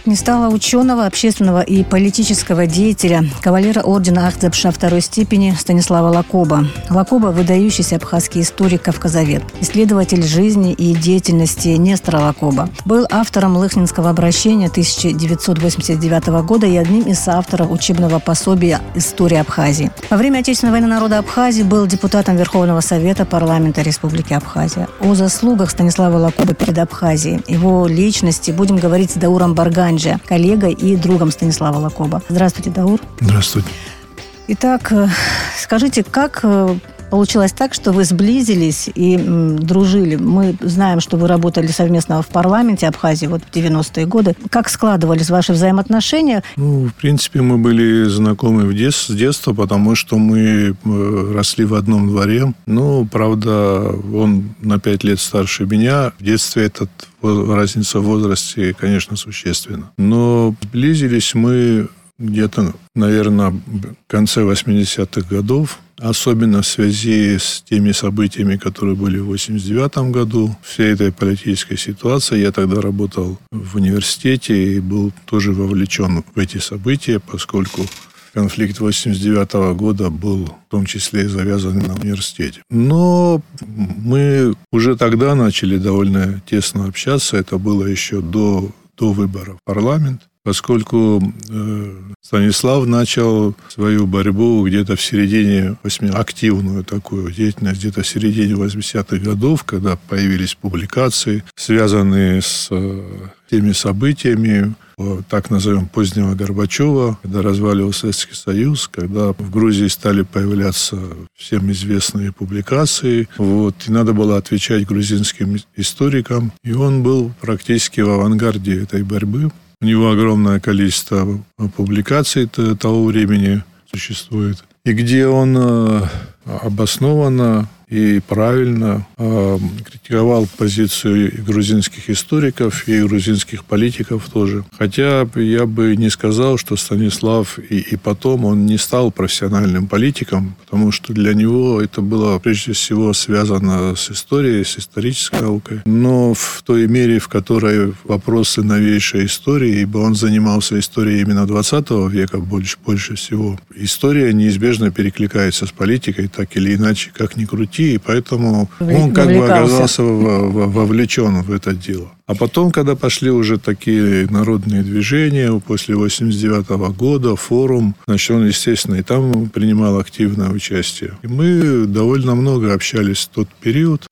Не стало ученого, общественного и политического деятеля, кавалера ордена Ахтзапша второй степени Станислава Лакоба. Лакоба – выдающийся абхазский историк-кавказовед, исследователь жизни и деятельности Нестора Лакоба. Был автором Лыхнинского обращения 1989 года и одним из соавторов учебного пособия «История Абхазии». Во время Отечественной войны народа Абхазии был депутатом Верховного Совета парламента Республики Абхазия. О заслугах Станислава Лакоба перед Абхазией, его личности будем говорить с Дауром Барганджи, коллегой и другом Станислава Лакоба. Здравствуйте, Даур. Здравствуйте. Итак, скажите, как получилось так, что вы сблизились и дружили? Мы знаем, что вы работали совместно в парламенте Абхазии в 90-е годы. Как складывались ваши взаимоотношения? В принципе, мы были знакомы с детства, потому что мы росли в одном дворе. Правда, он на 5 лет старше меня. В детстве разница в возрасте, конечно, существенна. Но сблизились мы где-то, наверное, в конце 80-х годов, особенно в связи с теми событиями, которые были в 89 году, всей этой политической ситуации. Я тогда работал в университете и был тоже вовлечен в эти события, поскольку конфликт 89 года был в том числе и завязан на университете. Но мы уже тогда начали довольно тесно общаться. Это было еще до выборов в парламент. Поскольку Станислав начал свою борьбу где-то в середине, активную такую деятельность, где-то в середине 80-х годов, когда появились публикации, связанные с теми событиями, так назовем, позднего Горбачева, когда разваливался Советский Союз, когда в Грузии стали появляться всем известные публикации. И надо было отвечать грузинским историкам. И он был практически в авангарде этой борьбы. У него огромное количество публикаций того времени существует, и где он обоснованно и правильно критиковал позицию и грузинских историков, и грузинских политиков тоже. Хотя я бы не сказал, что Станислав и потом он не стал профессиональным политиком, потому что для него это было прежде всего связано с историей, с исторической наукой. Но в той мере, в которой вопросы новейшей истории, ибо он занимался историей именно 20 века больше всего, история неизбежно перекликается с политикой, так или иначе, как ни крути, и поэтому он как бы оказался вовлечен в это дело. А потом, когда пошли уже такие народные движения, после 89 года, форум, значит, он, естественно, и там принимал активное участие. И мы довольно много общались в тот период.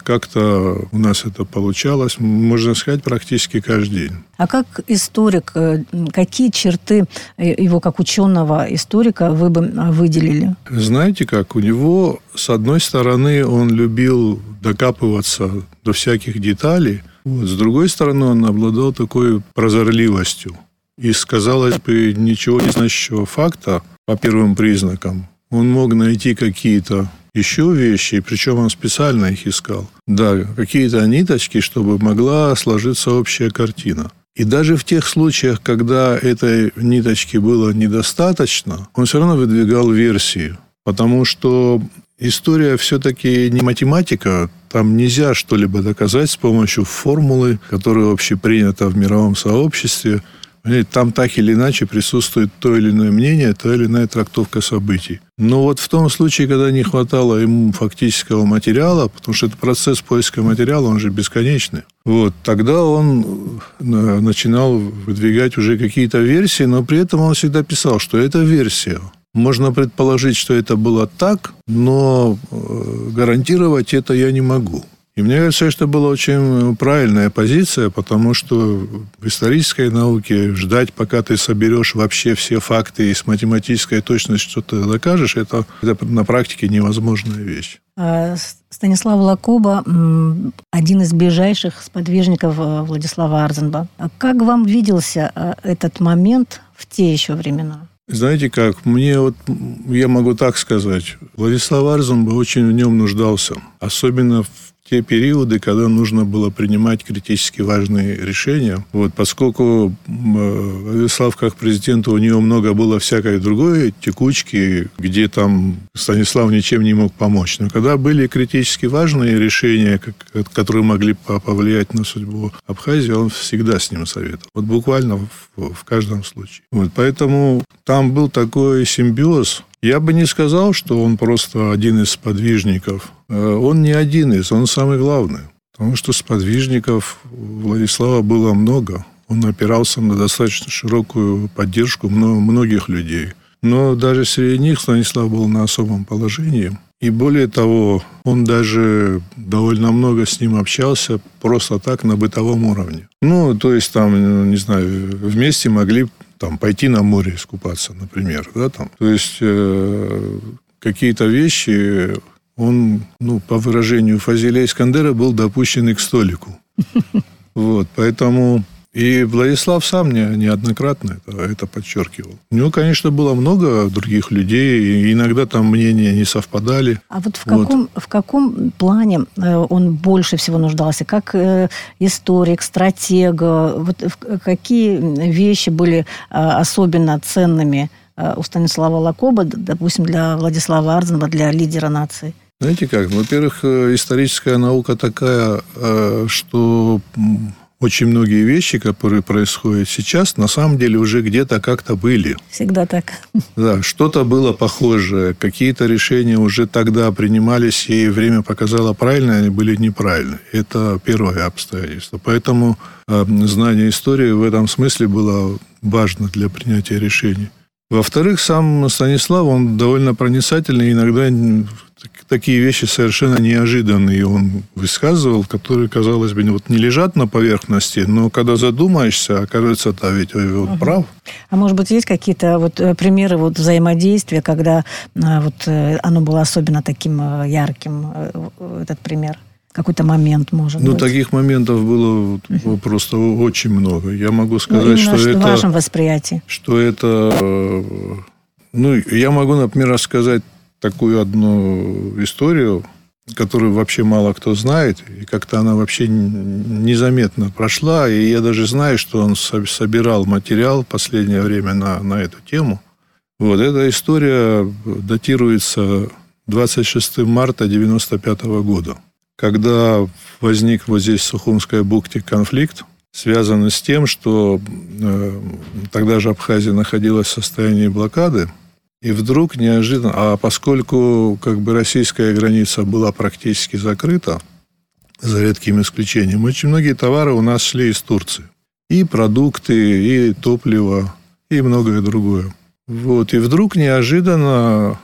Как-то у нас это получалось, можно сказать, практически каждый день. А как историк, какие черты его как ученого историка вы бы выделили? Знаете как, у него, с одной стороны, он любил докапываться до всяких деталей, с другой стороны, он обладал такой прозорливостью. Из, казалось бы, ничего не значащего факта по первым признакам он мог найти какие-то еще вещи, причем он специально их искал. Да, какие-то ниточки, чтобы могла сложиться общая картина. И даже в тех случаях, когда этой ниточки было недостаточно, он все равно выдвигал версии. Потому что история все-таки не математика, там нельзя что-либо доказать с помощью формулы, которая общепринята в мировом сообществе. Там так или иначе присутствует то или иное мнение, та или иная трактовка событий. Но в том случае, когда не хватало ему фактического материала, потому что этот процесс поиска материала, он же бесконечный, тогда он начинал выдвигать уже какие-то версии, но при этом он всегда писал, что это версия. Можно предположить, что это было так, но гарантировать это я не могу. И мне кажется, что это была очень правильная позиция, потому что в исторической науке ждать, пока ты соберешь вообще все факты и с математической точностью что-то докажешь, это на практике невозможная вещь. Станислав Лакоба – один из ближайших сподвижников Владислава Арзенба. Как вам виделся этот момент в те еще времена? Знаете как, я могу так сказать, Владислав Арзенба очень в нем нуждался, особенно в те периоды, когда нужно было принимать критически важные решения. Вот, поскольку Владислав, как президент, у него много было всякой другой текучки, где там Станислав ничем не мог помочь. Но когда были критически важные решения, которые могли повлиять на судьбу Абхазии, он всегда с ним советовал. Вот буквально в каждом случае. Вот, поэтому там был такой симбиоз. Я бы не сказал, что он просто один из сподвижников. Он не один из, он самый главный. Потому что сподвижников Владислава было много. Он опирался на достаточно широкую поддержку многих людей. Но даже среди них Станислав был на особом положении. И более того, он даже довольно много с ним общался просто так, на бытовом уровне. Ну, то есть, там, не знаю, вместе могли там пойти на море искупаться, например. Да, там. То есть, какие-то вещи он, по выражению Фазиля Искандера, был допущен к столику. Вот, поэтому... И Владислав сам неоднократно это подчеркивал. У него, конечно, было много других людей, и иногда там мнения не совпадали. А вот в каком плане он больше всего нуждался? Как историк, стратег? Вот какие вещи были особенно ценными у Станислава Лакоба, допустим, для Владислава Ардзинова, для лидера нации? Знаете как? Во-первых, историческая наука такая, что... Очень многие вещи, которые происходят сейчас, на самом деле уже где-то как-то были. Всегда так. Да, что-то было похожее. Какие-то решения уже тогда принимались, и время показало, правильно они были неправильны. Это первое обстоятельство. Поэтому знание истории в этом смысле было важно для принятия решений. Во-вторых, сам Станислав, он довольно проницательный, иногда такие вещи совершенно неожиданные он высказывал, которые, казалось бы, не лежат на поверхности, но когда задумаешься, окажется, да, ведь он прав. А может быть, есть какие-то примеры взаимодействия, когда оно было особенно таким ярким, этот пример? Какой-то момент, может быть? Таких моментов было просто очень много. Я могу сказать, что это... в вашем восприятии. Что это... я могу, например, рассказать такую одну историю, которую вообще мало кто знает, и как-то она вообще незаметно прошла, и я даже знаю, что он собирал материал в последнее время на эту тему. Вот, эта история датируется 26 марта 1995 года, когда возник вот здесь в Сухумской бухте конфликт, связанный с тем, что тогда же Абхазия находилась в состоянии блокады, и вдруг неожиданно, а поскольку российская граница была практически закрыта, за редким исключением, очень многие товары у нас шли из Турции. И продукты, и топливо, и многое другое. Вот. И вдруг неожиданно,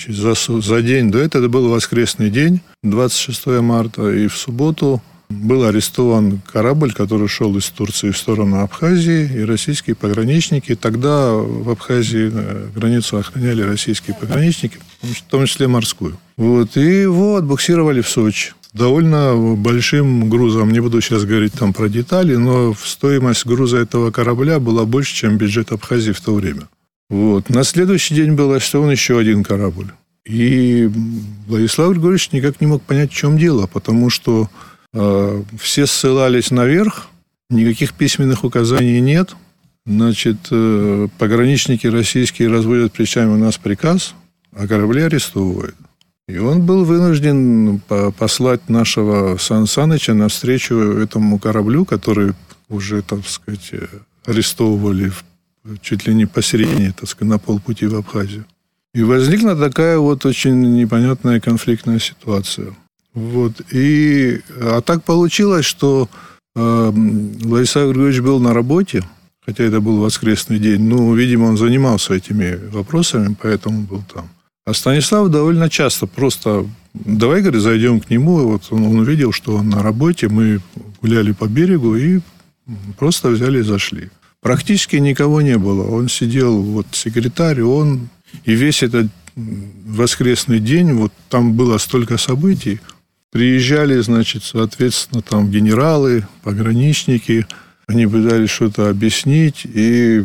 за день до этого, это был воскресный день, 26 марта, и в субботу был арестован корабль, который шел из Турции в сторону Абхазии, и российские пограничники. Тогда в Абхазии границу охраняли российские пограничники, в том числе морскую. Вот, и его отбуксировали в Сочи. Довольно большим грузом. Не буду сейчас говорить там про детали, но стоимость груза этого корабля была больше, чем бюджет Абхазии в то время. Вот. На следующий день был арестован еще один корабль. И Владислав Григорьевич никак не мог понять, в чем дело, потому что все ссылались наверх, никаких письменных указаний нет. Значит, пограничники российские разводят плечами, у нас приказ, а корабли арестовывают. И он был вынужден послать нашего Сан Саныча навстречу этому кораблю, который уже, так сказать, арестовывали чуть ли не посередине, так сказать, на полпути в Абхазию. И возникла такая очень непонятная конфликтная ситуация. Вот. А так получилось, что Владислав Григорьевич был на работе, хотя это был воскресный день. Видимо, он занимался этими вопросами, поэтому был там. А Станислав довольно часто просто: давай, говорит, зайдем к нему. И вот он увидел, что он на работе. Мы гуляли по берегу и просто взяли и зашли. Практически никого не было. Он сидел, секретарь, он... И весь этот воскресный день, там было столько событий. Приезжали, соответственно, там генералы, пограничники. Они пытались что-то объяснить, и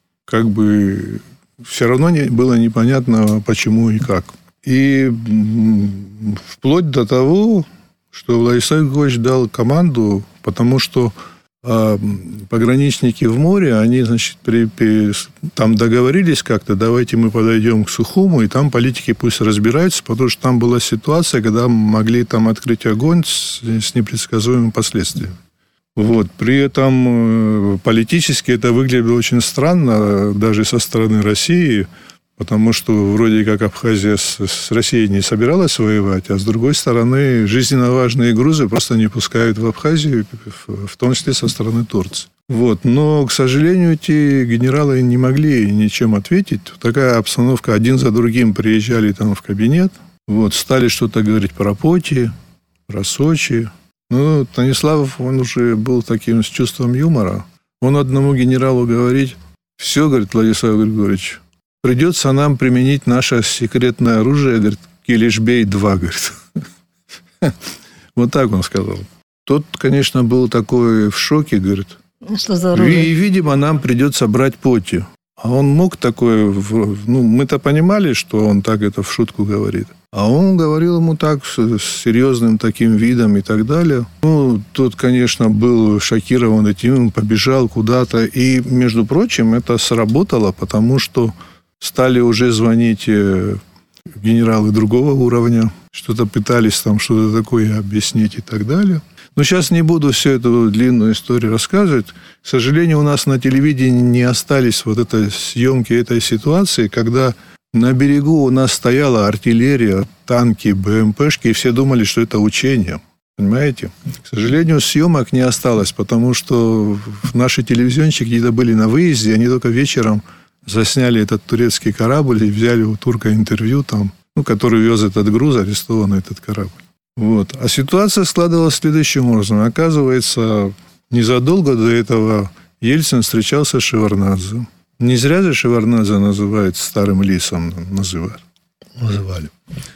все равно было непонятно, почему и как. И вплоть до того, что Владислав Григорьевич дал команду, потому что пограничники в море, они, значит, там договорились как-то, давайте мы подойдем к Сухуму, и там политики пусть разбираются, потому что там была ситуация, когда могли там открыть огонь с непредсказуемыми последствиями. Вот. При этом политически это выглядело очень странно даже со стороны России, потому что вроде как Абхазия с Россией не собиралась воевать, а с другой стороны жизненно важные грузы просто не пускают в Абхазию, в том числе со стороны Турции. Вот. Но, к сожалению, эти генералы не могли ничем ответить. Такая обстановка, один за другим приезжали там в кабинет, вот, стали что-то говорить про Поти, про Сочи. Ну, Станиславов, он уже был таким с чувством юмора. Он одному генералу говорит: все, говорит, Владислав Григорьевич, придется нам применить наше секретное оружие, говорит, Килишбей-2, говорит. Вот так он сказал. Тот, конечно, был такой в шоке, говорит. Что за оружие? И, видимо, нам придется брать Поти. А он мог такое... Ну, мы-то понимали, что он так это в шутку говорит. А он говорил ему так, с серьезным таким видом и так далее. Ну, тот, конечно, был шокирован этим, побежал куда-то. И, между прочим, это сработало, потому что стали уже звонить генералы другого уровня. Что-то пытались там что-то такое объяснить и так далее. Но сейчас не буду всю эту длинную историю рассказывать. К сожалению, у нас на телевидении не остались вот этой съемки этой ситуации, когда на берегу у нас стояла артиллерия, танки, БМПшки, и все думали, что это учение. Понимаете? К сожалению, съемок не осталось, потому что наши телевизионщики где-то были на выезде, они только вечером засняли этот турецкий корабль и взяли у турка интервью там, ну, который вез этот груз, арестованный этот корабль. Вот. А ситуация складывалась следующим образом. Оказывается, незадолго до этого Ельцин встречался с Шеварднадзе. Не зря же Шеварднадзе называют старым лисом, называли.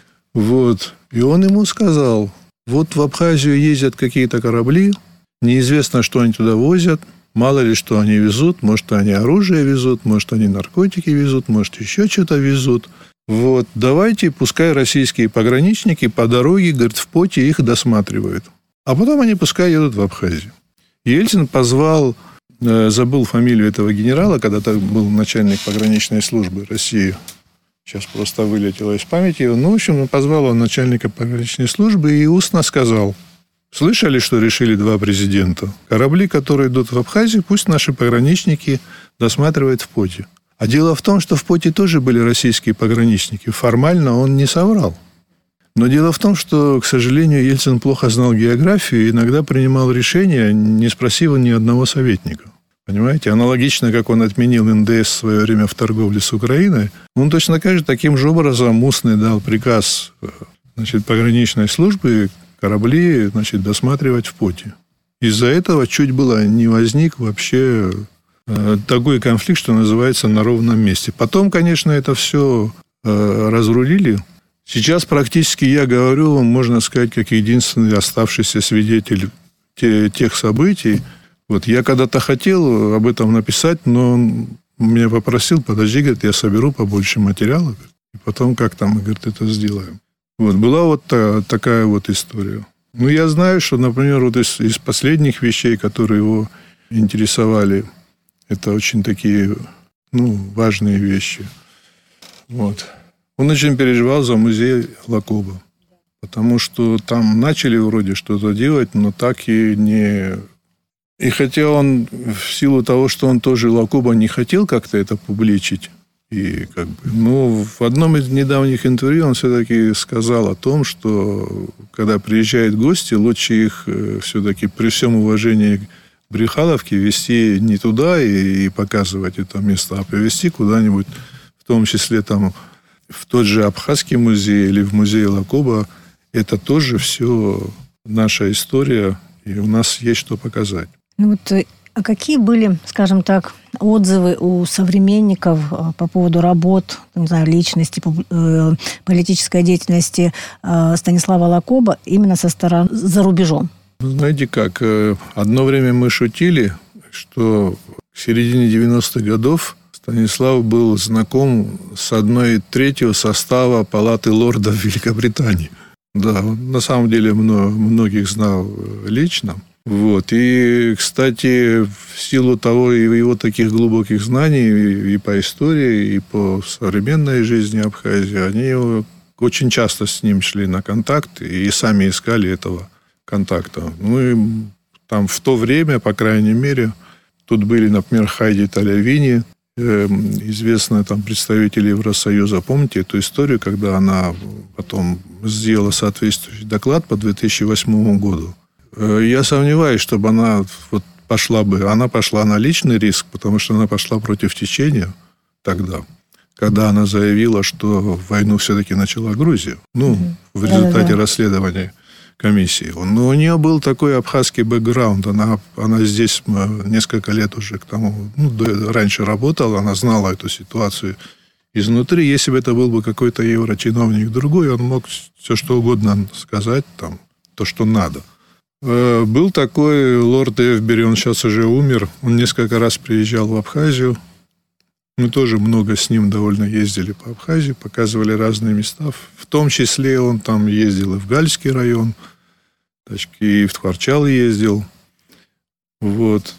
Вот. И он ему сказал: вот в Абхазию ездят какие-то корабли, неизвестно, что они туда возят, мало ли что они везут, может, они оружие везут, может, они наркотики везут, может, еще что-то везут. Вот, давайте, пускай российские пограничники по дороге, говорит, в Поти их досматривают. А потом они пускай едут в Абхазию. Ельцин позвал, забыл фамилию этого генерала, когда-то был начальник пограничной службы России. Сейчас просто вылетело из памяти. Ну, в общем, позвал он начальника пограничной службы и устно сказал: слышали, что решили два президента? Корабли, которые идут в Абхазию, пусть наши пограничники досматривают в Поти. А дело в том, что в Поти тоже были российские пограничники. Формально он не соврал. Но дело в том, что, к сожалению, Ельцин плохо знал географию и иногда принимал решения, не спросив ни одного советника. Понимаете? Аналогично, как он отменил НДС в свое время в торговле с Украиной, он точно так же таким же образом устный дал приказ, значит, пограничной службы корабли, значит, досматривать в Поти. Из-за этого чуть было не возник вообще такой конфликт, что называется, на ровном месте. Потом, конечно, это все разрулили. Сейчас практически я говорю, можно сказать, как единственный оставшийся свидетель тех событий. Вот я когда-то хотел об этом написать, но он меня попросил: подожди, говорит, я соберу побольше материала, и потом как-то мы, говорит, это сделаем. Вот, была вот такая вот история. Ну, я знаю, что, например, вот из последних вещей, которые его интересовали, это очень такие, ну, важные вещи. Вот. Он очень переживал за музей Лакоба, потому что там начали вроде что-то делать, но так и не... И хотя он, в силу того, что он тоже Лакоба не хотел как-то это публичить, и как бы, ну, в одном из недавних интервью он все-таки сказал о том, что когда приезжают гости, лучше их все-таки при всем уважении к Брюхаловке везти не туда и показывать это место, а привезти куда-нибудь, в том числе там в тот же Абхазский музей или в музей Лакоба. Это тоже все наша история, и у нас есть что показать. Ну вот, а какие были, скажем так, отзывы у современников по поводу работ, не знаю, личности, политической деятельности Станислава Лакоба именно со стороны за рубежом? Знаете как, одно время мы шутили, что к середине 90-х годов Станислав был знаком с 1/3 состава Палаты лордов Великобритании. Да, он на самом деле многих знал лично. Вот. И, кстати, в силу того и его таких глубоких знаний и по истории, и по современной жизни Абхазии, они очень часто с ним шли на контакт и сами искали этого контакта. Ну, и там в то время, по крайней мере, тут были, например, Хайди Талявини, известная там представитель Евросоюза. Помните эту историю, когда она потом сделала соответствующий доклад по 2008 году? Я сомневаюсь, чтобы она пошла на личный риск, потому что она пошла против течения тогда, когда она заявила, что войну все-таки начала Грузия. В результате расследования комиссии. Но у нее был такой абхазский бэкграунд. Она здесь несколько лет уже к тому, раньше работала, она знала эту ситуацию изнутри. Если бы это был бы какой-то еврочиновник другой, он мог все что угодно сказать, там, то, что надо. Был такой лорд Эвбери, он сейчас уже умер. Он несколько раз приезжал в Абхазию. Мы тоже много с ним довольно ездили по Абхазии, показывали разные места. В том числе он там ездил и в Гальский район, и в Тхварчал ездил. Вот.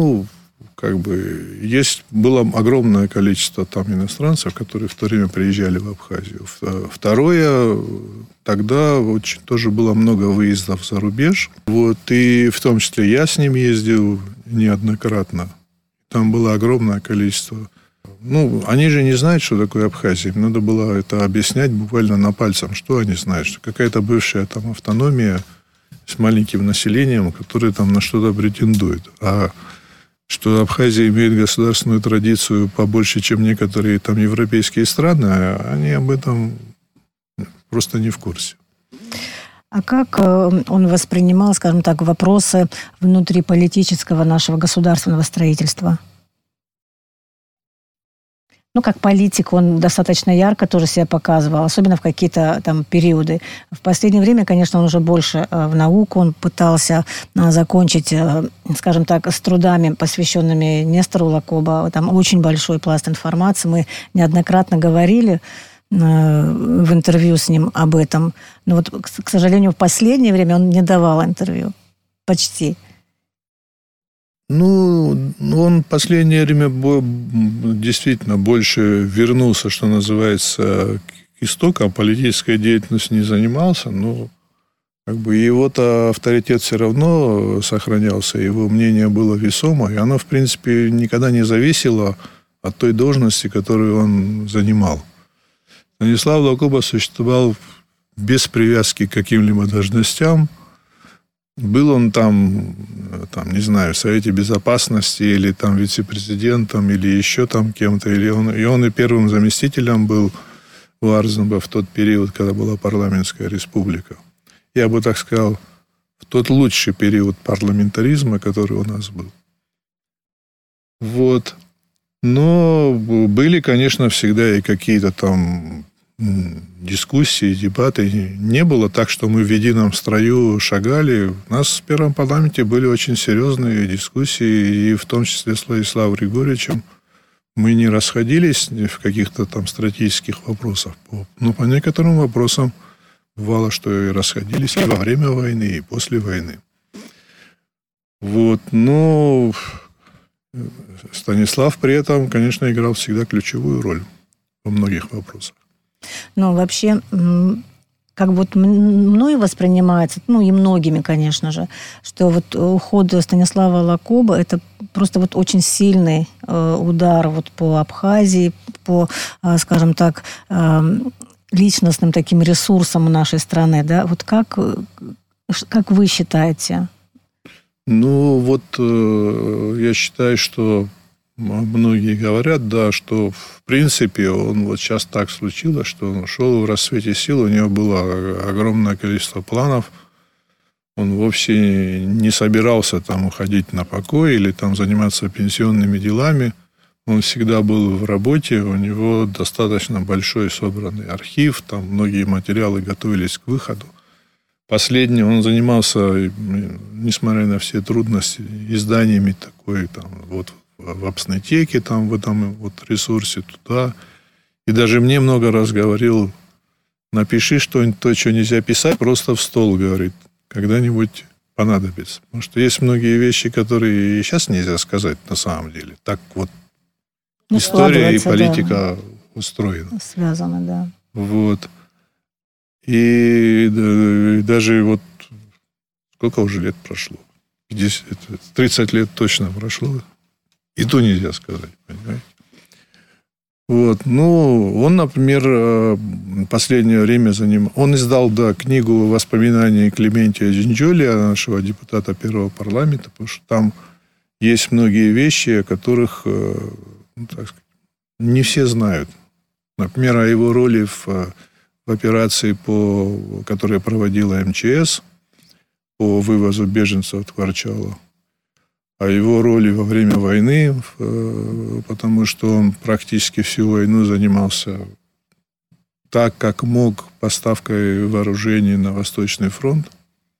Было огромное количество там иностранцев, которые в то время приезжали в Абхазию. Второе, тогда тоже было много выездов за рубеж. Вот, и в том числе я с ним ездил неоднократно. Там было огромное количество. Они же не знают, что такое Абхазия. Им надо было это объяснять буквально на пальцем. Что они знают? Что какая-то бывшая там автономия с маленьким населением, которое там на что-то претендует. А что Абхазия имеет государственную традицию побольше, чем некоторые там европейские страны, они об этом просто не в курсе. А как он воспринимал, скажем так, вопросы внутриполитического нашего государственного строительства? Как политик он достаточно ярко тоже себя показывал, особенно в какие-то там периоды. В последнее время, конечно, он уже больше в науку, он пытался закончить, скажем так, с трудами, посвященными Нестору Лакоба. Там очень большой пласт информации. Мы неоднократно говорили в интервью с ним об этом. Но к сожалению, в последнее время он не давал интервью. Почти. Он в последнее время действительно больше вернулся, что называется, к истокам. Политической деятельностью не занимался, но его-то авторитет все равно сохранялся, его мнение было весомо, и оно, в принципе, никогда не зависело от той должности, которую он занимал. Станислав Лакоба существовал без привязки к каким-либо должностям. Был он там, не знаю, в Совете Безопасности, или там вице-президентом, или еще там кем-то. Он и первым заместителем был у Арзенба в тот период, когда была парламентская республика. Я бы так сказал, в тот лучший период парламентаризма, который у нас был. Вот. Но были, конечно, всегда и какие-то там дискуссии, дебаты. Не было так, что мы в едином строю шагали. У нас в первом парламенте были очень серьезные дискуссии, и в том числе с Владиславом Григорьевичем. Мы не расходились в каких-то там стратегических вопросах. Но по некоторым вопросам бывало, что и расходились и во время войны, и после войны. Вот. Но Станислав при этом, конечно, играл всегда ключевую роль во многих вопросах. Вообще, как мной воспринимается, и многими, конечно же, что уход Станислава Лакоба – это просто очень сильный удар по Абхазии, по, скажем так, личностным таким ресурсам нашей страны, да? Как вы считаете? Я считаю, что многие говорят, да, что в принципе он сейчас так случилось, что он шел в расцвете сил, у него было огромное количество планов. Он вовсе не собирался там уходить на покой или там заниматься пенсионными делами. Он всегда был в работе, у него достаточно большой собранный архив, там многие материалы готовились к выходу. Последний он занимался, несмотря на все трудности, изданиями такой в Апснетеке, в этом ресурсе туда. И даже мне много раз говорил напиши что-нибудь, то, что нельзя писать, просто в стол, говорит, когда-нибудь понадобится. Потому что есть многие вещи, которые и сейчас нельзя сказать на самом деле. Так вот история и политика устроена. Связаны, да. Вот. И даже вот сколько уже лет прошло? 30 лет точно прошло. И то нельзя сказать, понимаете? Вот. Ну, он, например, последнее время он издал, книгу воспоминаний Клементия Джинджолия, нашего депутата первого парламента, потому что там есть многие вещи, о которых, так сказать, не все знают. Например, о его роли в операции, которую проводила МЧС по вывозу беженцев от Кварчала, о его роли во время войны, потому что он практически всю войну занимался так, как мог, поставкой вооружений на Восточный фронт.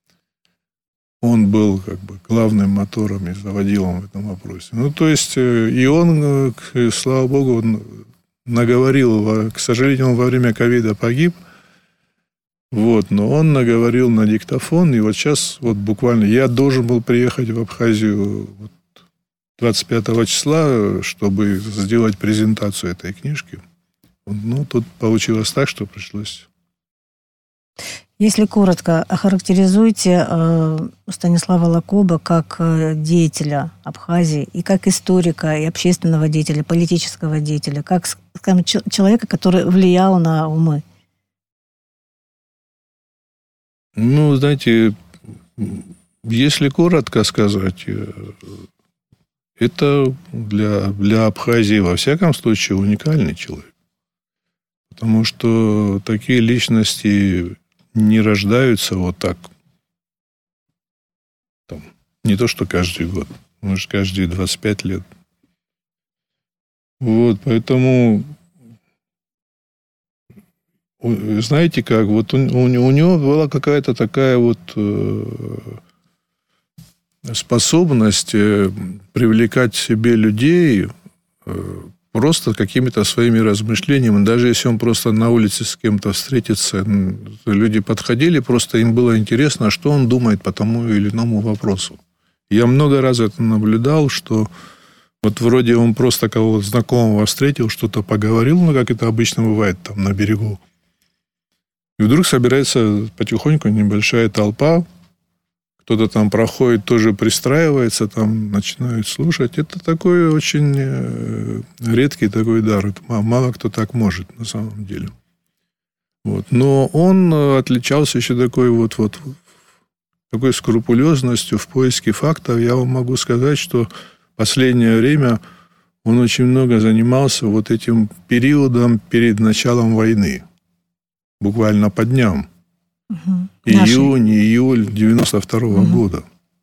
Он был как бы главным мотором и заводилом в этом вопросе. Ну, то есть, и он, слава богу, наговорил, к сожалению, он во время ковида погиб, вот, но он наговорил на диктофон, и вот сейчас, вот буквально, я должен был приехать в Абхазию 25 числа, чтобы сделать презентацию этой книжки. Ну, тут получилось так, что пришлось. Если коротко, охарактеризуйте Станислава Лакоба как деятеля Абхазии и как историка, и общественного деятеля, политического деятеля, как, скажем, человека, который влиял на умы. Ну, знаете, если коротко сказать, это для Абхазии, во всяком случае, уникальный человек. Потому что такие личности не рождаются вот так. Там, не то, что каждый год, может, каждые 25 лет. Вот, поэтому, знаете как, вот у него была какая-то такая вот способность привлекать к себе людей просто какими-то своими размышлениями. Даже если он просто на улице с кем-то встретится, люди подходили, просто им было интересно, что он думает по тому или иному вопросу. Я много раз это наблюдал, что вот вроде он просто кого-то знакомого встретил, что-то поговорил, ну, как это обычно бывает там на берегу. И вдруг собирается потихоньку небольшая толпа, кто-то там проходит, тоже пристраивается, там начинают слушать. Это такой очень редкий такой дар. Это мало кто так может на самом деле. Вот. Но он отличался еще такой скрупулезностью в поиске фактов. Я вам могу сказать, что в последнее время он очень много занимался вот этим периодом перед началом войны. Буквально по дням. Июль 92 года.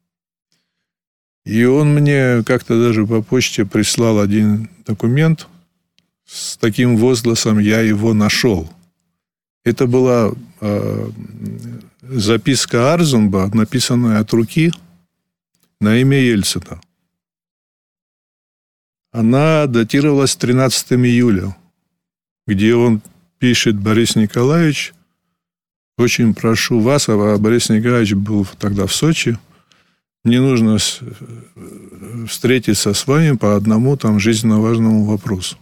И он мне как-то даже по почте прислал один документ с таким возгласом «Я его нашел». Это была записка Арзумба, написанная от руки на имя Ельцина. Она датировалась 13 июля, где он пишет: «Борис Николаевич, очень прошу вас», а Борис Николаевич был тогда в Сочи, «мне нужно встретиться с вами по одному там жизненно важному вопросу».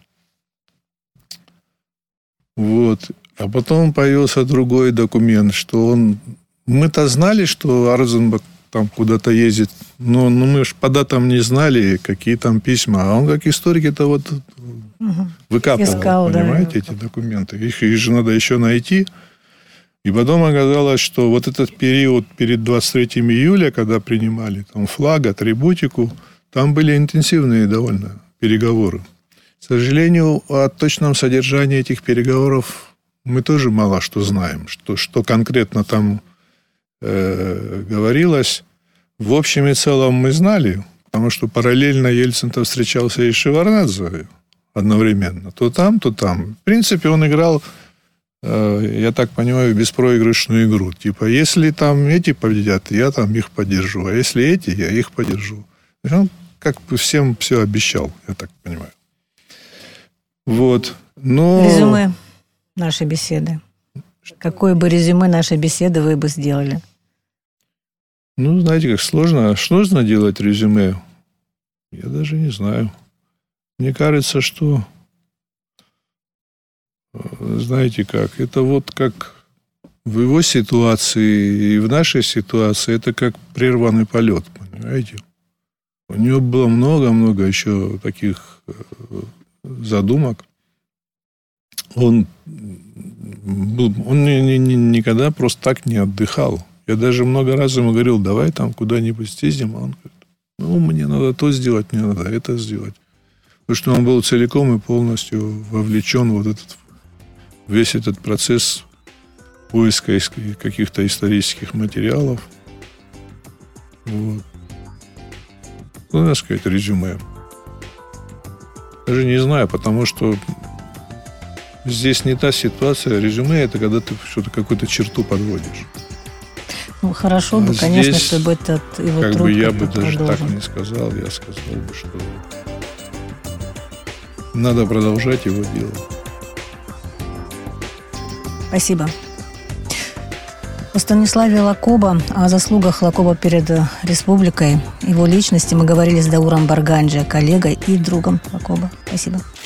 Вот. А потом появился другой документ, что мы-то знали, что Арзумбак там куда-то ездит, но мы же по датам не знали, какие там письма. А он, как историк, это вот выкапывал, понимаете, эти документы. Их же надо еще найти. И потом оказалось, что вот этот период перед 23 июля, когда принимали там флаг, атрибутику, там были интенсивные довольно переговоры. К сожалению, о точном содержании этих переговоров мы тоже мало что знаем. Что конкретно там говорилось. В общем и целом мы знали, потому что параллельно Ельцин-то встречался и с Шеварднадзе одновременно. То там, то там. В принципе, он играл, я так понимаю, беспроигрышную игру. Типа, если там эти победят, я там их поддержу. А если эти, я их поддержу. Он как бы всем все обещал, я так понимаю. Вот. Но... Резюме нашей беседы. Какое бы резюме нашей беседы вы бы сделали? Ну, знаете, как сложно. Сложно делать резюме? Я даже не знаю. Мне кажется, что, знаете как, это вот как в его ситуации и в нашей ситуации, это как прерванный полет, понимаете? У него было много-много еще таких задумок. Он никогда просто так не отдыхал. Я даже много раз ему говорил, давай там куда-нибудь съездим. А он говорит, ну, мне надо то сделать, мне надо это сделать. Потому что он был целиком и полностью вовлечен в весь этот процесс поиска каких-то исторических материалов. Вот. Ну, надо сказать, резюме. Даже не знаю, потому что здесь не та ситуация. Резюме – это когда ты что-то, какую-то черту подводишь. Ну, хорошо бы, конечно, здесь, чтобы этот его как труд бы я бы даже продолжен. так не сказал. Я сказал бы, что надо продолжать его делать. Спасибо. О Станиславе Лакоба, о заслугах Лакоба перед республикой, его личности мы говорили с Дауром Барганджи, коллегой и другом Лакоба. Спасибо.